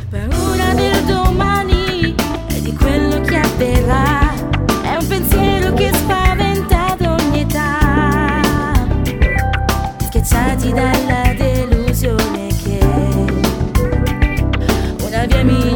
Paura del domani e di quello che avverrà, è un pensiero che spaventa ad ogni età, schiacciati dalla delusione che una via mi